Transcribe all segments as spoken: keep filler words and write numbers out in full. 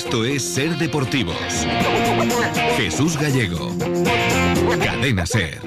Esto es Ser Deportivos. Jesús Gallego. Cadena Ser.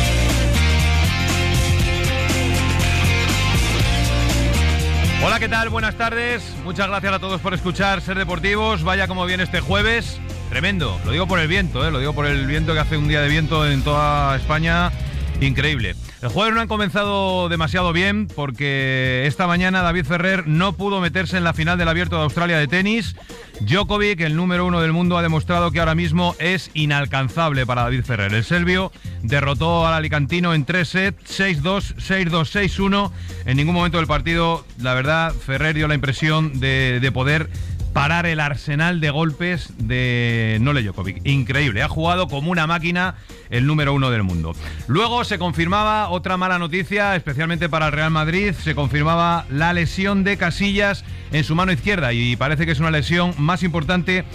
Hola, ¿qué tal? Buenas tardes. Muchas gracias a todos por escuchar Ser Deportivos. Vaya como viene este jueves. Tremendo. Lo digo por el viento, ¿eh? Lo digo por el viento, que hace un día de viento en toda España. Increíble. El jueves no han comenzado demasiado bien porque esta mañana David Ferrer no pudo meterse en la final del Abierto de Australia de tenis. Djokovic, el número uno del mundo, ha demostrado que ahora mismo es inalcanzable para David Ferrer. El serbio derrotó al alicantino en tres sets, seis dos, seis dos, seis uno. En ningún momento del partido, la verdad, Ferrer dio la impresión de, de poder parar el arsenal de golpes de Novak Djokovic. Increíble, ha jugado como una máquina el número uno del mundo. Luego se confirmaba otra mala noticia, especialmente para el Real Madrid. Se confirmaba la lesión de Casillas en su mano izquierda y parece que es una lesión más importante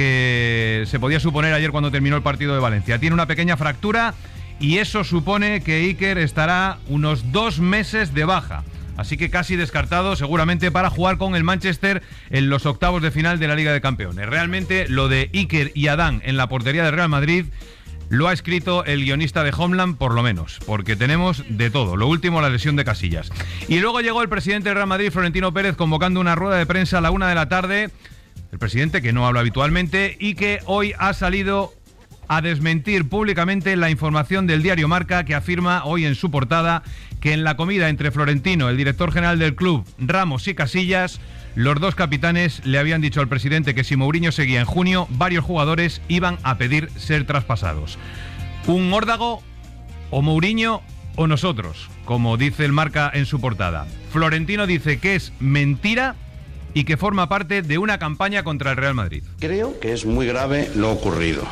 que se podía suponer ayer cuando terminó el partido de Valencia. Tiene una pequeña fractura y eso supone que Iker estará unos dos meses de baja. Así que casi descartado seguramente para jugar con el Manchester en los octavos de final de la Liga de Campeones. Realmente lo de Iker y Adán en la portería del Real Madrid lo ha escrito el guionista de Homeland, por lo menos, porque tenemos de todo. Lo último, la lesión de Casillas. Y luego llegó el presidente del Real Madrid, Florentino Pérez, convocando una rueda de prensa a la una de la tarde. El presidente, que no habla habitualmente y que hoy ha salido a desmentir públicamente la información del diario Marca, que afirma hoy en su portada que en la comida entre Florentino, el director general del club, Ramos y Casillas, los dos capitanes le habían dicho al presidente que si Mourinho seguía en junio, varios jugadores iban a pedir ser traspasados. Un órdago, o Mourinho o nosotros, como dice el Marca en su portada. Florentino dice que es mentira y que forma parte de una campaña contra el Real Madrid. Creo que es muy grave lo ocurrido.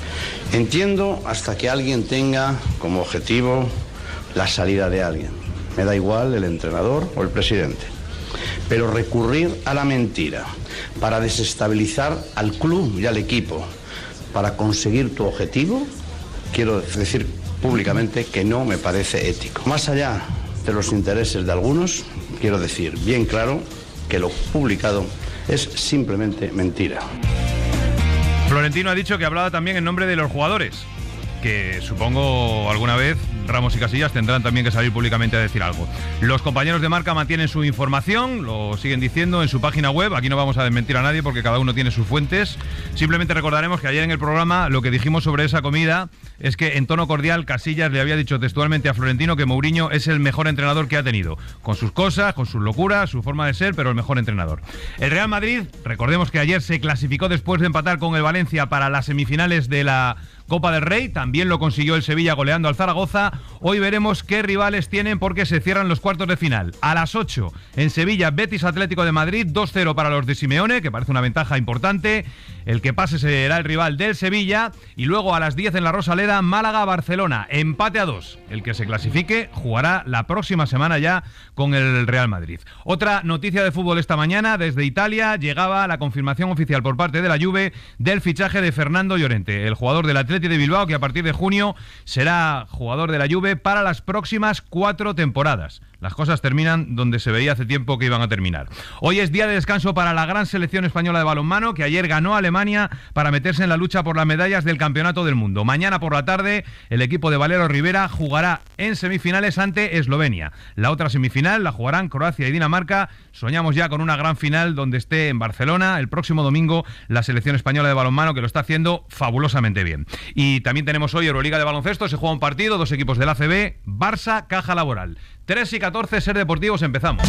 Entiendo hasta que alguien tenga como objetivo la salida de alguien. Me da igual el entrenador o el presidente. Pero recurrir a la mentira para desestabilizar al club y al equipo para conseguir tu objetivo, quiero decir públicamente que no me parece ético. Más allá de los intereses de algunos, quiero decir bien claro que lo publicado es simplemente mentira. Florentino ha dicho que hablaba también en nombre de los jugadores, que supongo alguna vez Ramos y Casillas tendrán también que salir públicamente a decir algo. Los compañeros de Marca mantienen su información, lo siguen diciendo en su página web. Aquí no vamos a desmentir a nadie porque cada uno tiene sus fuentes. Simplemente recordaremos que ayer en el programa lo que dijimos sobre esa comida es que en tono cordial Casillas le había dicho textualmente a Florentino que Mourinho es el mejor entrenador que ha tenido, con sus cosas, con sus locuras, su forma de ser, pero el mejor entrenador. El Real Madrid, recordemos que ayer se clasificó después de empatar con el Valencia para las semifinales de la Copa del Rey, también lo consiguió el Sevilla goleando al Zaragoza. Hoy veremos qué rivales tienen porque se cierran los cuartos de final. A las ocho en Sevilla, Betis Atlético de Madrid, dos cero para los de Simeone, que parece una ventaja importante. El que pase será el rival del Sevilla. Y luego a las diez en la Rosaleda, Málaga-Barcelona, empate a dos. El que se clasifique jugará la próxima semana ya con el Real Madrid. Otra noticia de fútbol esta mañana, desde Italia llegaba la confirmación oficial por parte de la Juve del fichaje de Fernando Llorente, el jugador del Atlético de Bilbao, que a partir de junio será jugador de la Juve para las próximas cuatro temporadas. Las cosas terminan donde se veía hace tiempo que iban a terminar. Hoy es día de descanso para la gran selección española de balonmano, que ayer ganó a Alemania para meterse en la lucha por las medallas del Campeonato del Mundo. Mañana por la tarde, el equipo de Valero Rivera jugará en semifinales ante Eslovenia. La otra semifinal la jugarán Croacia y Dinamarca. Soñamos ya con una gran final donde esté en Barcelona el próximo domingo la selección española de balonmano, que lo está haciendo fabulosamente bien. Y también tenemos hoy Euroliga de baloncesto. Se juega un partido, dos equipos del A C B, Barça, Caja Laboral. tres y catorce, Ser Deportivos, empezamos.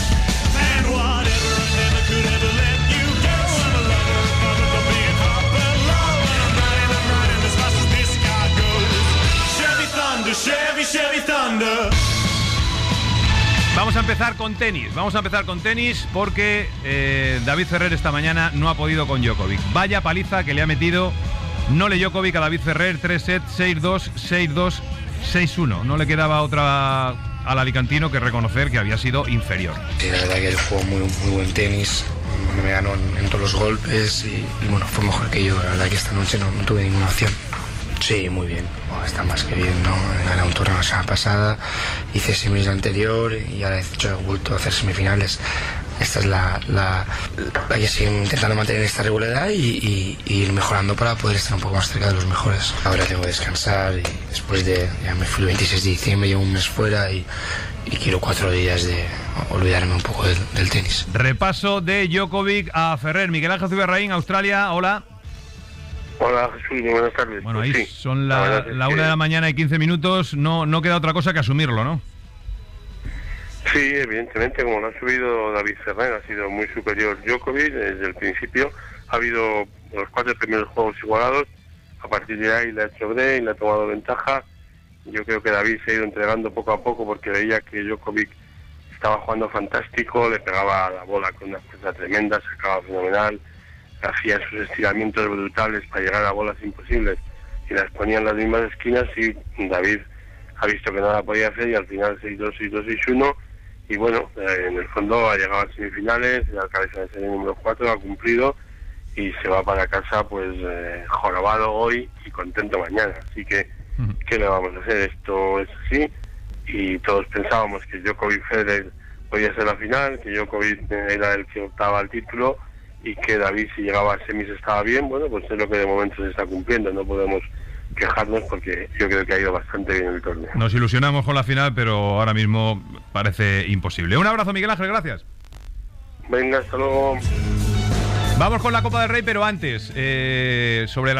Vamos a empezar con tenis, vamos a empezar con tenis porque eh, David Ferrer esta mañana no ha podido con Djokovic. Vaya paliza que le ha metido Novak Djokovic a David Ferrer, tres sets, seis dos, seis dos, seis uno. No le quedaba otra al alicantino que reconocer que había sido inferior. Sí, la verdad que él jugó muy, muy buen tenis, me ganó en, en todos los golpes y, y bueno, fue mejor que yo. La verdad que esta noche no, no tuve ninguna opción. Sí, muy bien, oh, está más que bien, ¿no? Gané un torneo la semana pasada, hice semis anterior y ahora he hecho, he vuelto a hacer semifinales. esta es la, la, la hay que seguir intentando mantener esta regularidad y, y, y ir mejorando para poder estar un poco más cerca de los mejores. Ahora tengo que descansar y después de, ya me fui el veintiséis de diciembre, llevo un mes fuera y, y quiero cuatro días de olvidarme un poco del, del tenis. Repaso de Djokovic a Ferrer. Miguel Ángel Zubiarraín, Australia, hola. Hola Jesús, buenas tardes. Bueno, pues ahí sí, son la, la, la una que... de la mañana y quince minutos, no, no queda otra cosa que asumirlo, ¿no? Sí, evidentemente, como lo ha subido David Ferrer, ha sido muy superior Djokovic desde el principio. Ha habido los cuatro primeros juegos igualados, a partir de ahí le ha hecho break, le ha tomado ventaja. Yo creo que David se ha ido entregando poco a poco porque veía que Djokovic estaba jugando fantástico, le pegaba a la bola con una fuerza tremenda, sacaba fenomenal, hacía sus estiramientos brutales para llegar a bolas imposibles y las ponía en las mismas esquinas y David ha visto que nada podía hacer y al final seis dos, seis dos, seis uno y bueno, eh, en el fondo ha llegado a semifinales, la cabeza de serie número cuatro, ha cumplido y se va para casa pues eh, jorobado hoy y contento mañana, así que uh-huh. ¿qué le vamos a hacer? Esto es así y todos pensábamos que Djokovic Federer podía ser la final, que Djokovic era el que optaba al título y que David si llegaba a semis estaba bien. Bueno, pues es lo que de momento se está cumpliendo, no podemos quejarnos porque yo creo que ha ido bastante bien el torneo. Nos ilusionamos con la final, pero ahora mismo parece imposible. Un abrazo, Miguel Ángel, gracias. Venga, hasta luego. Vamos con la Copa del Rey, pero antes, eh, sobre el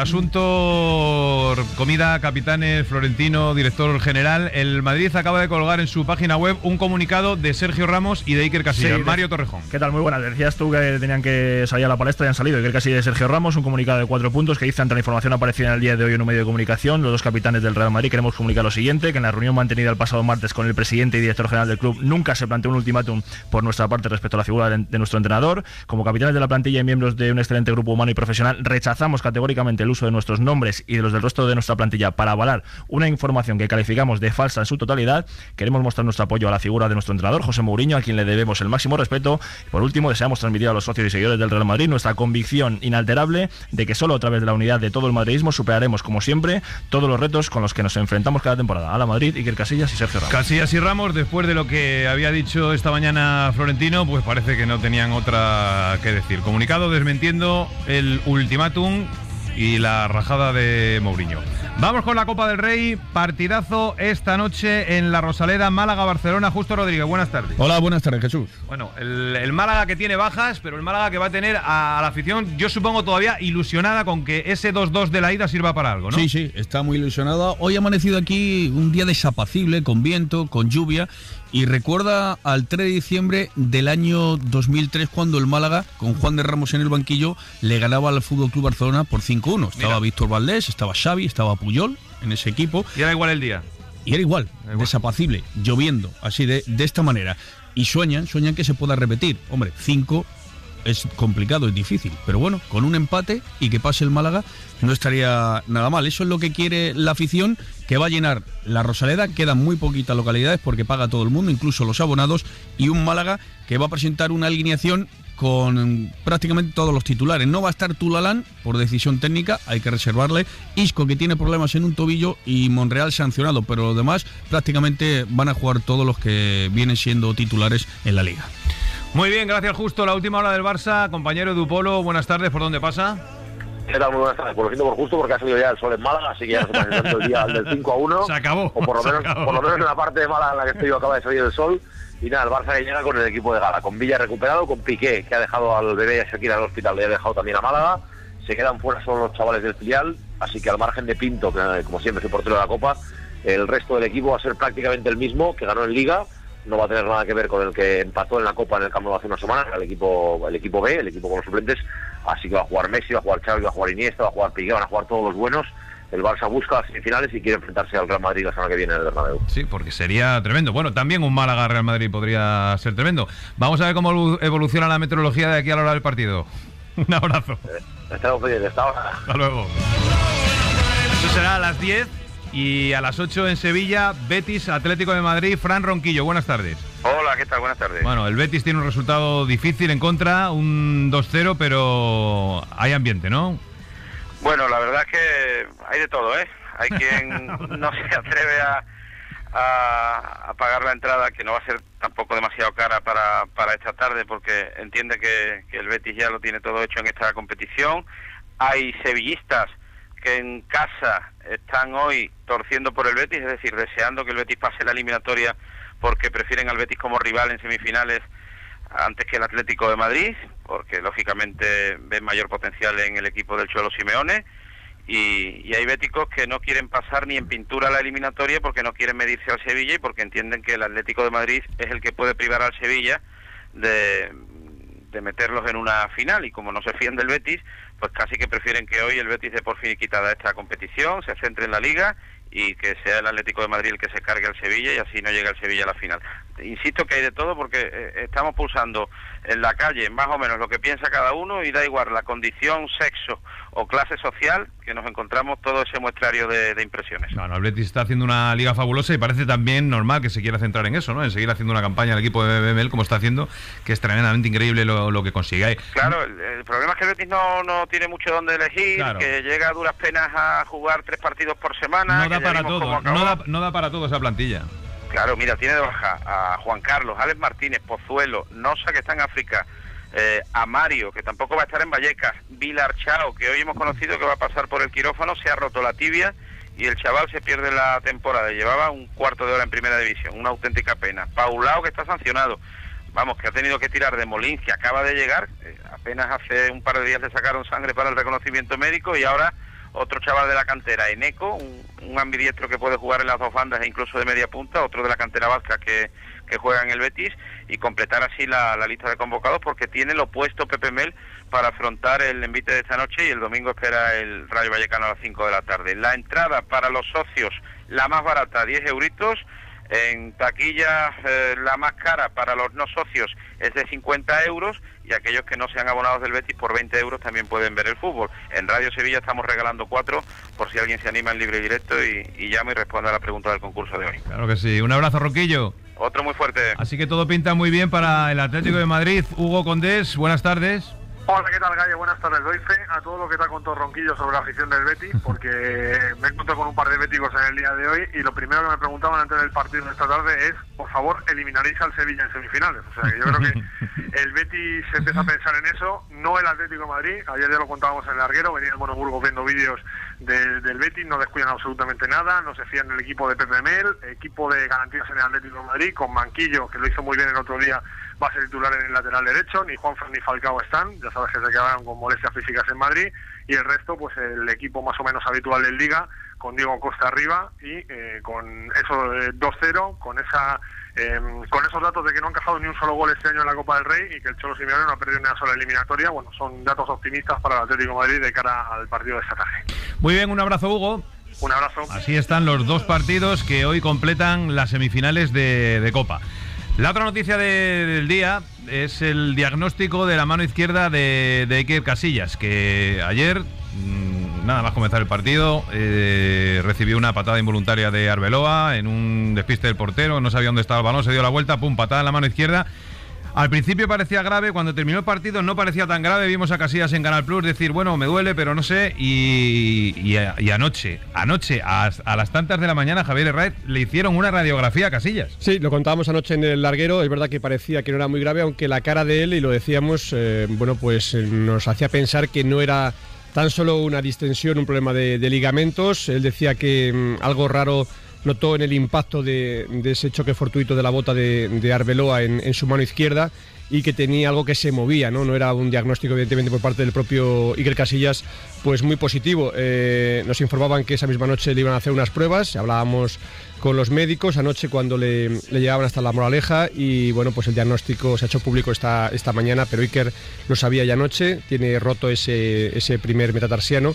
asunto comida, capitanes, Florentino, director general, el Madrid acaba de colgar en su página web un comunicado de Sergio Ramos y de Iker Casillas. Sí, Mario Torrejón. ¿Qué tal? Muy buenas. Decías tú que tenían que salir a la palestra y han salido. Iker Casillas y Sergio Ramos, un comunicado de cuatro puntos que dice ante la información aparecida en el día de hoy en un medio de comunicación, los dos capitanes del Real Madrid queremos comunicar lo siguiente, que en la reunión mantenida el pasado martes con el presidente y director general del club nunca se planteó un ultimátum por nuestra parte respecto a la figura de, de nuestro entrenador. Como capitanes de la plantilla y miembros de un excelente grupo humano y profesional, rechazamos categóricamente el uso de nuestros nombres y de los del resto de nuestra plantilla para avalar una información que calificamos de falsa en su totalidad. Queremos mostrar nuestro apoyo a la figura de nuestro entrenador, José Mourinho, a quien le debemos el máximo respeto. Y por último, deseamos transmitir a los socios y seguidores del Real Madrid nuestra convicción inalterable de que solo a través de la unidad de todo el madridismo superaremos, como siempre, todos los retos con los que nos enfrentamos cada temporada. A la Madrid, Iker Casillas y Sergio Ramos. Casillas y Ramos, después de lo que había dicho esta mañana Florentino, pues parece que no tenían otra que decir. Comunicado desmintiendo el ultimátum y la rajada de Mourinho. Vamos con la Copa del Rey, partidazo esta noche en la Rosaleda, Málaga-Barcelona. Justo Rodríguez, buenas tardes. Hola, buenas tardes, Jesús. Bueno, el, el Málaga que tiene bajas, pero el Málaga que va a tener a, a la afición, yo supongo todavía ilusionada con que ese dos dos de la ida sirva para algo, ¿no? Sí, sí, está muy ilusionada. Hoy ha amanecido aquí un día desapacible, con viento, con lluvia, y recuerda al tres de diciembre del año dos mil tres, cuando el Málaga, con Juan de Ramos en el banquillo, le ganaba al F C Barcelona por cinco uno. Estaba Mira. Víctor Valdés, estaba Xavi, estaba Puyol en ese equipo. Y era igual el día. Y era igual, era igual. desapacible, lloviendo, así de, de esta manera. Y sueñan, sueñan que se pueda repetir. Hombre, cinco es complicado, es difícil, pero bueno, con un empate y que pase el Málaga no estaría nada mal. Eso es lo que quiere la afición, que va a llenar la Rosaleda. Quedan muy poquitas localidades porque paga todo el mundo, incluso los abonados, y un Málaga que va a presentar una alineación con prácticamente todos los titulares. No va a estar Tulalán por decisión técnica, hay que reservarle. Isco, que tiene problemas en un tobillo, y Monreal sancionado, pero los demás prácticamente van a jugar todos los que vienen siendo titulares en la liga. Muy bien, gracias. Justo la última hora del Barça, compañero Dupolo, buenas tardes, ¿por dónde pasa? ¿Qué tal? Muy buenas tardes. Por lo siento, por justo, porque ha salido ya el sol en Málaga, así que ya no se pasa tanto el día del cinco a uno. Se acabó. O por lo, menos, por lo menos en la parte de Málaga en la que estoy yo acaba de salir el sol. Y nada, el Barça que llega con el equipo de gala, con Villa recuperado, con Piqué, que ha dejado al bebé y a Shakira en el hospital, le ha dejado también a Málaga. Se quedan fuera solo los chavales del filial, así que al margen de Pinto, que como siempre es el portero de la Copa, el resto del equipo va a ser prácticamente el mismo que ganó en Liga. No va a tener nada que ver con el que empató en la Copa en el Camp Nou hace una semana, el equipo el equipo B, el equipo con los suplentes. Así que va a jugar Messi, va a jugar Xavi, va a jugar Iniesta, va a jugar Piqué, van a jugar todos los buenos. El Barça busca las semifinales y quiere enfrentarse al Real Madrid la semana que viene en el Bernabéu. Sí, porque sería tremendo. Bueno, también un Málaga-Real Madrid podría ser tremendo. Vamos a ver cómo evoluciona la meteorología de aquí a la hora del partido. Un abrazo. Eh, estamos pendientes, hasta ahora. Hasta luego. Eso será a las diez. Y a las ocho en Sevilla, Betis, Atlético de Madrid. Fran Ronquillo, buenas tardes. Hola, ¿qué tal? Buenas tardes. Bueno, el Betis tiene un resultado difícil en contra, un dos cero, pero hay ambiente, ¿no? Bueno, la verdad es que hay de todo, ¿eh? Hay quien no se atreve a, a, a pagar la entrada, que no va a ser tampoco demasiado cara para, para esta tarde, porque entiende que, que el Betis ya lo tiene todo hecho en esta competición. Hay sevillistas que en casa están hoy torciendo por el Betis, es decir, deseando que el Betis pase la eliminatoria porque prefieren al Betis como rival en semifinales antes que el Atlético de Madrid, porque lógicamente ven mayor potencial en el equipo del Cholo Simeone. Y, y hay béticos que no quieren pasar ni en pintura la eliminatoria porque no quieren medirse al Sevilla y porque entienden que el Atlético de Madrid es el que puede privar al Sevilla de, de meterlos en una final, y como no se fían del Betis, pues casi que prefieren que hoy el Betis dé por finiquitada esta competición, se centre en la Liga y que sea el Atlético de Madrid el que se cargue al Sevilla y así no llega el Sevilla a la final. Insisto que hay de todo porque eh, estamos pulsando en la calle más o menos lo que piensa cada uno, y da igual la condición, sexo o clase social, que nos encontramos todo ese muestrario de, de impresiones. Claro, el Betis está haciendo una liga fabulosa y parece también normal que se quiera centrar en eso, ¿no? En seguir haciendo una campaña al equipo de B M L como está haciendo, que es tremendamente increíble lo, lo que consigue. Claro, el, el problema es que el Betis no, no tiene mucho donde elegir, claro, que llega a duras penas a jugar tres partidos por semana. No da para todo, no da, no da para todo esa plantilla. Claro, mira, tiene de baja a Juan Carlos, Alex Martínez, Pozuelo, Nosa, que está en África, eh, a Mario, que tampoco va a estar en Vallecas, Vilar Chao, que hoy hemos conocido que va a pasar por el quirófano, se ha roto la tibia y el chaval se pierde la temporada. Llevaba un cuarto de hora en primera división, una auténtica pena. Paulao, que está sancionado, vamos, que ha tenido que tirar de Molins, que acaba de llegar, eh, apenas hace un par de días le sacaron sangre para el reconocimiento médico, y ahora otro chaval de la cantera, Eneco, un, un ambidiestro que puede jugar en las dos bandas e incluso de media punta, otro de la cantera vasca que, que juega en el Betis, y completar así la, la lista de convocados, porque tiene lo puesto Pepe Mel para afrontar el envite de esta noche, y el domingo espera el Rayo Vallecano a las cinco de la tarde. La entrada para los socios, la más barata, diez euritos. En taquilla, eh, la más cara para los no socios es de cincuenta euros, y aquellos que no sean abonados del Betis por veinte euros también pueden ver el fútbol. En Radio Sevilla estamos regalando cuatro por si alguien se anima en libre y directo y, y llama y responde a la pregunta del concurso de hoy. Claro que sí. Un abrazo, Ronquillo. Otro muy fuerte. Así que todo pinta muy bien para el Atlético de Madrid. Hugo Condés, buenas tardes. Hola, ¿qué tal, Gallo? Buenas tardes. Doy fe a todo lo que te ha contado Ronquillo sobre la afición del Betis, porque me he encontrado con un par de béticos en el día de hoy, y lo primero que me preguntaban antes del partido de esta tarde es, por favor, eliminaréis al Sevilla en semifinales. O sea, que yo creo que el Betis se empieza a pensar en eso, no el Atlético de Madrid. Ayer ya lo contábamos en el larguero, venía el Monoburgo viendo vídeos del, del Betis, no descuidan absolutamente nada, no se fían del equipo de Pepe Mel, equipo de garantías en el Atlético de Madrid, con Manquillo, que lo hizo muy bien el otro día, va a ser titular en el lateral derecho, ni Juanfran ni Falcao están, ya sabes que se quedaron con molestias físicas en Madrid, y el resto, pues el equipo más o menos habitual en Liga, con Diego Costa arriba, y eh, con eso eh, dos cero, con esa eh, con esos datos de que no han encajado ni un solo gol este año en la Copa del Rey, y que el Cholo Simeone no ha perdido ni una sola eliminatoria. Bueno, son datos optimistas para el Atlético de Madrid de cara al partido de esta tarde. Muy bien, un abrazo, Hugo. Un abrazo. Así están los dos partidos que hoy completan las semifinales de, de Copa. La otra noticia de, del día es el diagnóstico de la mano izquierda de, de Iker Casillas, que ayer, mmm, nada más comenzar el partido, eh, recibió una patada involuntaria de Arbeloa en un despiste del portero, no sabía dónde estaba el balón, se dio la vuelta, pum, patada en la mano izquierda. Al principio parecía grave, cuando terminó el partido no parecía tan grave, vimos a Casillas en Canal Plus decir, bueno, me duele, pero no sé, y, y, y anoche, anoche, a, a las tantas de la mañana, Javier Herrera le hicieron una radiografía a Casillas. Sí, lo contábamos anoche en el larguero, es verdad que parecía que no era muy grave, aunque la cara de él, y lo decíamos, eh, bueno, pues nos hacía pensar que no era tan solo una distensión, un problema de, de ligamentos. Él decía que mmm, algo raro notó en el impacto de, de ese choque fortuito de la bota de, de Arbeloa en, en su mano izquierda, y que tenía algo que se movía, ¿no? No era un diagnóstico, evidentemente, por parte del propio Iker Casillas, pues muy positivo. Eh, nos informaban que esa misma noche le iban a hacer unas pruebas, hablábamos con los médicos anoche cuando le, le llegaban hasta La Moraleja, y bueno, pues el diagnóstico se ha hecho público esta, esta mañana, pero Iker lo sabía ya anoche, tiene roto ese, ese primer metatarsiano,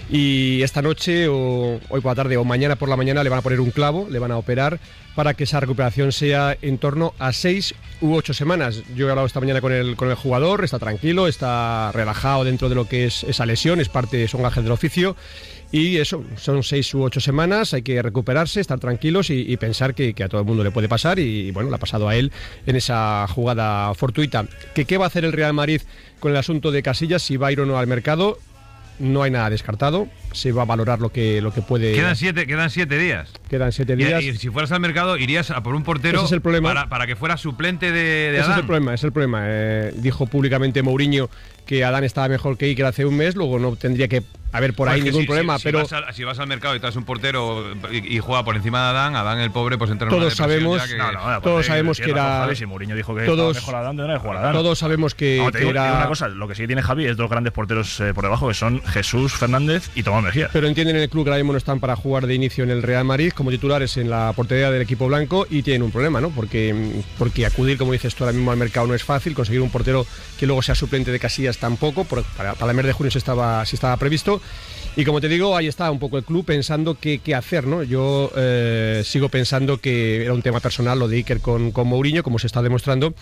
y esta noche o hoy por la tarde o mañana por la mañana le van a poner un clavo, le van a operar para que esa recuperación sea en torno a seis u ocho semanas. Yo he hablado esta mañana con el, con el jugador, está tranquilo, está relajado dentro de lo que es esa lesión, es parte, son gajes del oficio, y eso, son seis u ocho semanas, hay que recuperarse, estar tranquilos y, y pensar que, que a todo el mundo le puede pasar, y, y bueno, le ha pasado a él en esa jugada fortuita. ¿Que qué va a hacer el Real Madrid con el asunto de Casillas, si va a ir o no al mercado? no hay nada descartado, se va a valorar lo que, lo que puede... Quedan siete, quedan siete días. Quedan siete días. Y, y si fueras al mercado, irías a por un portero. Ese es el problema. Para, para que fuera suplente de, de Ese Adán. es el problema, es el problema. Eh, dijo públicamente Mourinho que Adán estaba mejor que Iker hace un mes, luego no tendría que haber por Pues ahí es que ningún si, problema, si, pero... Si vas, al, si vas al mercado y traes un portero y, y juega por encima de Adán, Adán el pobre pues entra en todos una depresión sabemos, ya que... No, no, no, todos sabemos que era... Javi, si Mourinho dijo que todos, estaba mejor Adán, de no jugar Adán. Todos sabemos que, no, te digo, que era... te digo una cosa, lo que sí tiene Javi es dos grandes porteros eh, por debajo, que son Jesús Fernández y Tomás Mejía. Pero entienden en el club que ahora mismo no están para jugar de inicio en el Real Madrid como titulares en la portería del equipo blanco y tienen un problema, ¿no? Porque, porque acudir, como dices tú ahora mismo, al mercado no es fácil, conseguir un portero que luego sea suplente de Casillas tampoco, para, para el mes de junio sí estaba, sí estaba previsto. Y como te digo, ahí está un poco el club pensando qué, qué hacer, ¿no? Yo eh, sigo pensando que era un tema personal lo de Iker con, con Mourinho, como se está demostrando.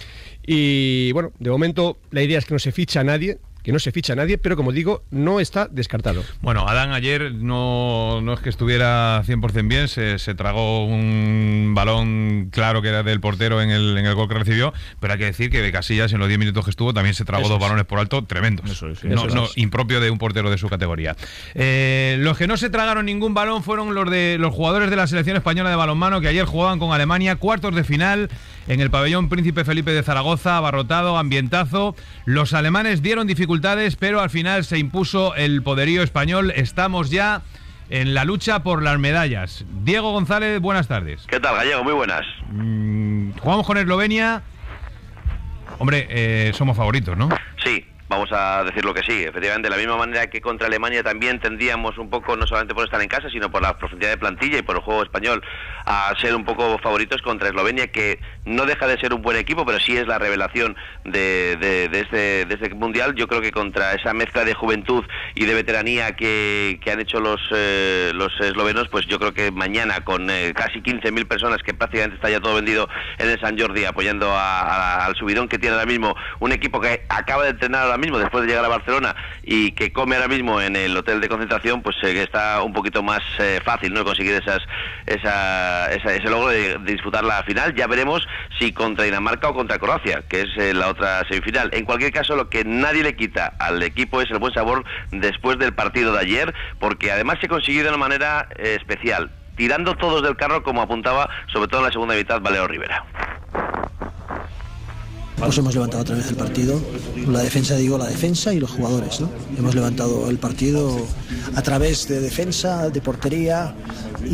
Y bueno, de momento la idea es que no se ficha a nadie, que no se ficha a nadie, pero como digo, no está descartado. Bueno, Adán ayer no, no es que estuviera cien por ciento bien, se, se tragó un balón claro que era del portero en el, en el gol que recibió, pero hay que decir que de Casillas en los diez minutos que estuvo también se tragó Eso dos es. balones por alto tremendos. Eso es, sí, no, eso no, es. impropio de un portero de su categoría. Eh, los que no se tragaron ningún balón fueron los de los jugadores de la selección española de balonmano que ayer jugaban con Alemania, cuartos de final en el pabellón Príncipe Felipe de Zaragoza, abarrotado, ambientazo. Los alemanes dieron dificultades, pero al final se impuso el poderío español. Estamos ya en la lucha por las medallas. Diego González, buenas tardes. ¿Qué tal, Gallego? Muy buenas. Mm, jugamos con Eslovenia. Hombre, eh, somos favoritos, ¿no? Sí. Vamos a decirlo que sí, efectivamente, de la misma manera que contra Alemania también tendríamos un poco, no solamente por estar en casa, sino por la profundidad de plantilla y por el juego español, a ser un poco favoritos contra Eslovenia, que no deja de ser un buen equipo, pero sí es la revelación de, de, de, este, de este Mundial. Yo creo que contra esa mezcla de juventud y de veteranía que, que han hecho los, eh, los eslovenos, pues yo creo que mañana, con eh, casi quince mil personas, que prácticamente está ya todo vendido en el San Jordi, apoyando a, a, al subidón que tiene ahora mismo un equipo que acaba de entrenar ahora mismo después de llegar a Barcelona y que come ahora mismo en el hotel de concentración, pues eh, está un poquito más eh, fácil, ¿no?, conseguir esas, esa, esa, ese logro de, de disputar la final. Ya veremos si contra Dinamarca o contra Croacia, que es eh, la otra semifinal. En cualquier caso, lo que nadie le quita al equipo es el buen sabor después del partido de ayer, porque además se consiguió de una manera eh, especial, tirando todos del carro, como apuntaba sobre todo en la segunda mitad Valero Rivera. Pues hemos levantado otra vez el partido. La defensa, digo, la defensa y los jugadores, ¿no? Hemos levantado el partido a través de defensa, de portería y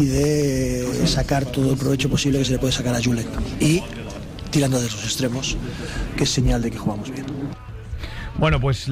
de sacar todo el provecho posible que se le puede sacar a Julen. Y tirando de esos extremos, que es señal de que jugamos bien. Bueno, pues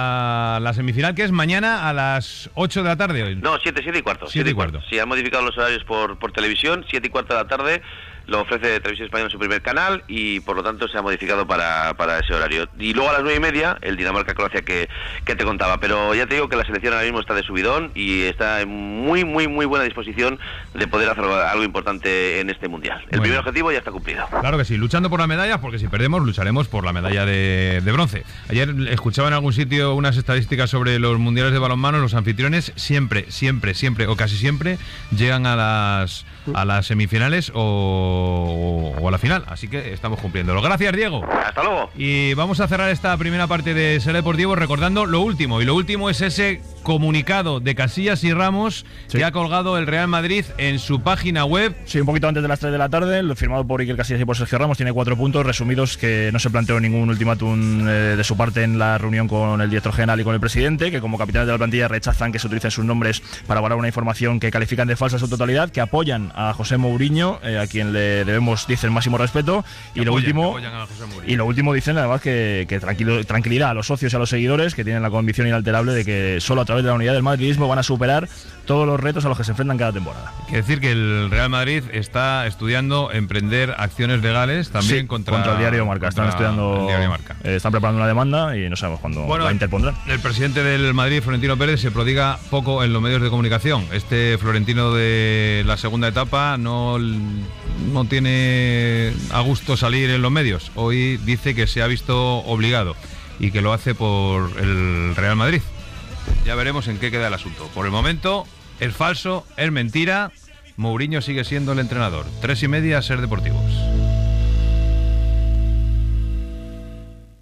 la, la semifinal, que es mañana a las ocho de la tarde hoy. No, siete, siete y cuarto. siete y cuarto. Sí, han modificado los horarios por, por televisión, siete y cuarto de la tarde. Lo ofrece Televisión Española en su primer canal y por lo tanto se ha modificado para, para ese horario. Y luego a las nueve y media el Dinamarca-Croacia que, que te contaba. Pero ya te digo que la selección ahora mismo está de subidón y está en muy, muy, muy buena disposición de poder hacer algo importante en este Mundial. El bueno. primer objetivo ya está cumplido. Claro que sí, luchando por las medallas, porque si perdemos lucharemos por la medalla de, de bronce. Ayer escuchaba en algún sitio unas estadísticas sobre los mundiales de balonmano. Los anfitriones siempre, siempre, siempre o casi siempre llegan a las, a las semifinales o o a la final, así que estamos cumpliéndolo. Gracias, Diego. Hasta luego. Y vamos a cerrar esta primera parte de Ser Deportivo recordando lo último, y lo último es ese comunicado de Casillas y Ramos sí. que ha colgado el Real Madrid en su página web. Sí, un poquito antes de las tres de la tarde, lo firmado por Iker Casillas y por Sergio Ramos, tiene cuatro puntos resumidos, que no se planteó ningún ultimátum eh, de su parte en la reunión con el director general y con el presidente, que como capitanes de la plantilla rechazan que se utilicen sus nombres para avalar una información que califican de falsa su totalidad, que apoyan a José Mourinho, eh, a quien le debemos, dice, el máximo respeto, y lo, apoyan, último, y lo último dicen además que, que tranquilo, tranquilidad a los socios y a los seguidores, que tienen la convicción inalterable de que solo a través de la unidad del madridismo van a superar todos los retos a los que se enfrentan cada temporada. Hay que decir que el Real Madrid está estudiando emprender acciones legales también sí, contra, contra el diario Marca. Están estudiando, el diario Marca. Eh, están preparando una demanda y no sabemos cuándo bueno, la interpondrán. El presidente del Madrid, Florentino Pérez, se prodiga poco en los medios de comunicación. Este Florentino de la segunda etapa no, no tiene a gusto salir en los medios. Hoy dice que se ha visto obligado y que lo hace por el Real Madrid. Ya veremos en qué queda el asunto. Por el momento es falso, es mentira. Mourinho sigue siendo el entrenador. Tres y media, Ser Deportivos.